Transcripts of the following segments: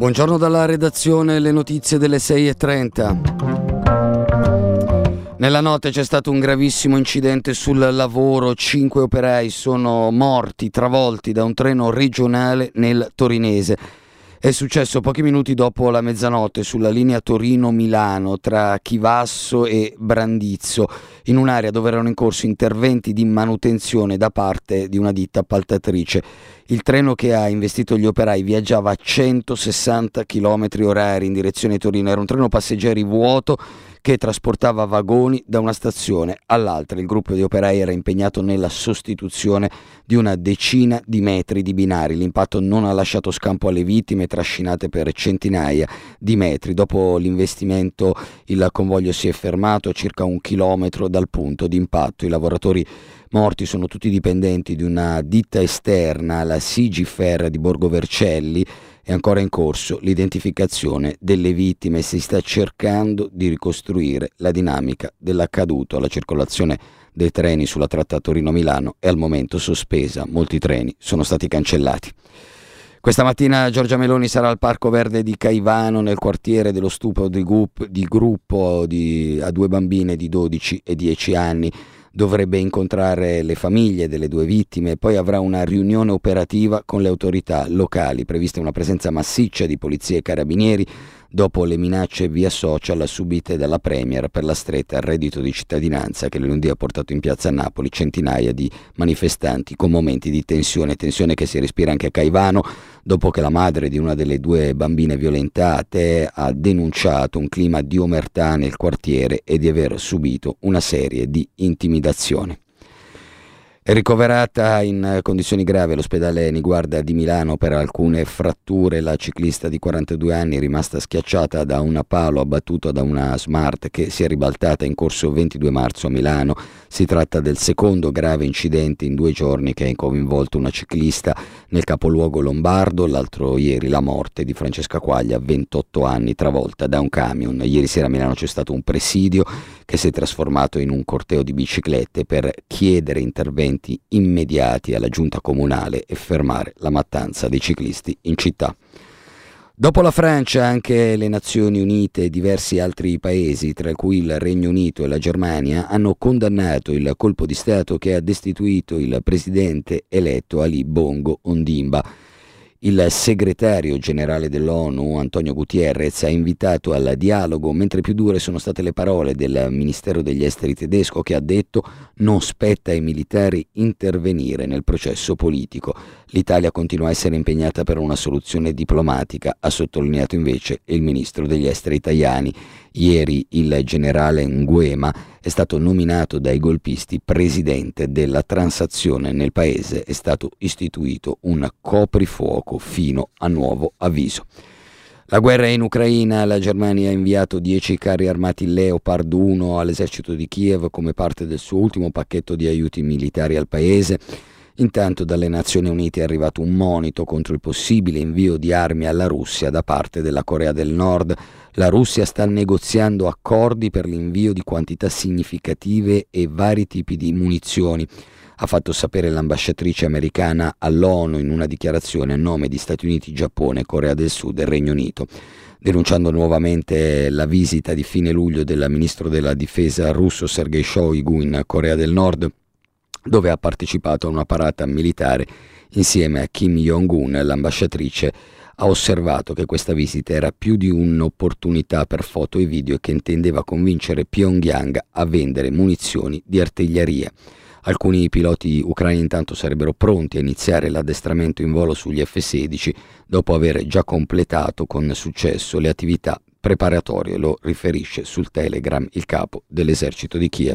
Buongiorno dalla redazione, le notizie delle 6:30. Nella notte c'è stato un gravissimo incidente sul lavoro, 5 operai sono morti travolti da un treno regionale nel torinese. È successo pochi minuti dopo la mezzanotte sulla linea Torino-Milano tra Chivasso e Brandizzo, in un'area dove erano in corso interventi di manutenzione da parte di una ditta appaltatrice. Il treno che ha investito gli operai viaggiava a 160 km/h in direzione Torino. Era un treno passeggeri vuoto che trasportava vagoni da una stazione all'altra. Il gruppo di operai era impegnato nella sostituzione di una decina di metri di binari. L'impatto non ha lasciato scampo alle vittime, trascinate per centinaia di metri. Dopo l'investimento il convoglio si è fermato a circa 1 chilometro dal punto di impatto. I lavoratori morti sono tutti dipendenti di una ditta esterna, la Sigifer di Borgo Vercelli. È ancora in corso l'identificazione delle vittime e si sta cercando di ricostruire la dinamica dell'accaduto. La circolazione dei treni sulla tratta Torino-Milano è al momento sospesa, molti treni sono stati cancellati. Questa mattina Giorgia Meloni sarà al Parco Verde di Caivano, nel quartiere dello stupro di gruppo a 2 bambine di 12 e 10 anni. Dovrebbe incontrare le famiglie delle 2 vittime e poi avrà una riunione operativa con le autorità locali. Prevista una presenza massiccia di polizia e carabinieri dopo le minacce via social subite dalla Premier per la stretta al reddito di cittadinanza che lunedì ha portato in piazza a Napoli centinaia di manifestanti con momenti di tensione che si respira anche a Caivano dopo che la madre di una delle 2 bambine violentate ha denunciato un clima di omertà nel quartiere e di aver subito una serie di intimidazioni. È ricoverata in condizioni gravi all'ospedale Niguarda di Milano per alcune fratture la ciclista di 42 anni rimasta schiacciata da un palo abbattuto da una Smart che si è ribaltata in corso 22 marzo a Milano. Si tratta del secondo grave incidente in 2 giorni che ha coinvolto una ciclista nel capoluogo lombardo. L'altro ieri la morte di Francesca Quaglia, 28 anni, travolta da un camion. Ieri sera a Milano c'è stato un presidio che si è trasformato in un corteo di biciclette per chiedere interventi immediati alla giunta comunale e fermare la mattanza dei ciclisti in città. Dopo la Francia anche le Nazioni Unite e diversi altri paesi, tra cui il Regno Unito e la Germania, hanno condannato il colpo di Stato che ha destituito il presidente eletto Ali Bongo Ondimba. Il segretario generale dell'ONU, Antonio Guterres, ha invitato al dialogo, mentre più dure sono state le parole del Ministero degli Esteri tedesco che ha detto non spetta ai militari intervenire nel processo politico. L'Italia continua a essere impegnata per una soluzione diplomatica, ha sottolineato invece il Ministro degli Esteri italiani. Ieri il generale Nguema è stato nominato dai golpisti presidente della transazione. Nel paese è stato istituito un coprifuoco fino a nuovo avviso. La guerra è in Ucraina. La Germania ha inviato 10 carri armati Leopard 1 all'esercito di Kiev come parte del suo ultimo pacchetto di aiuti militari al paese. Intanto dalle Nazioni Unite è arrivato un monito contro il possibile invio di armi alla Russia da parte della Corea del Nord. La Russia sta negoziando accordi per l'invio di quantità significative e vari tipi di munizioni, ha fatto sapere l'ambasciatrice americana all'ONU in una dichiarazione a nome di Stati Uniti, Giappone, Corea del Sud e Regno Unito, denunciando nuovamente la visita di fine luglio del ministro della difesa russo Sergei Shoigu in Corea del Nord, dove ha partecipato a una parata militare insieme a Kim Jong-un. L'ambasciatrice ha osservato che questa visita era più di un'opportunità per foto e video e che intendeva convincere Pyongyang a vendere munizioni di artiglieria. Alcuni piloti ucraini intanto sarebbero pronti a iniziare l'addestramento in volo sugli F-16 dopo aver già completato con successo le attività preparatorie, lo riferisce sul Telegram il capo dell'esercito di Kiev.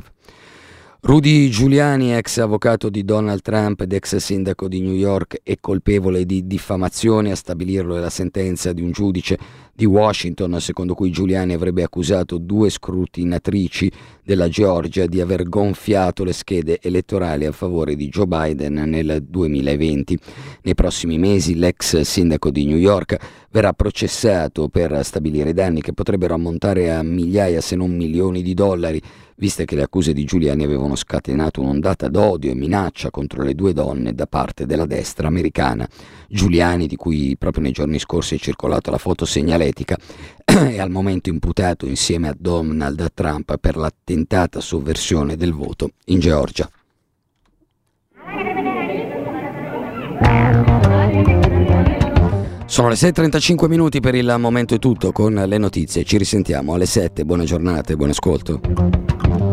Rudy Giuliani, ex avvocato di Donald Trump ed ex sindaco di New York, è colpevole di diffamazione. A stabilirlo è la sentenza di un giudice di Washington, secondo cui Giuliani avrebbe accusato 2 scrutinatrici della Georgia di aver gonfiato le schede elettorali a favore di Joe Biden nel 2020. Nei prossimi mesi l'ex sindaco di New York verrà processato per stabilire danni che potrebbero ammontare a migliaia se non milioni di dollari, viste che le accuse di Giuliani avevano scatenato un'ondata d'odio e minaccia contro le 2 donne da parte della destra americana. Giuliani, di cui proprio nei giorni scorsi è circolata la foto segnaletica, è al momento imputato insieme a Donald Trump per la tentata sovversione del voto in Georgia. Sono le 6:35 minuti, per il momento è tutto con le notizie. Ci risentiamo alle 7. Buona giornata e buon ascolto.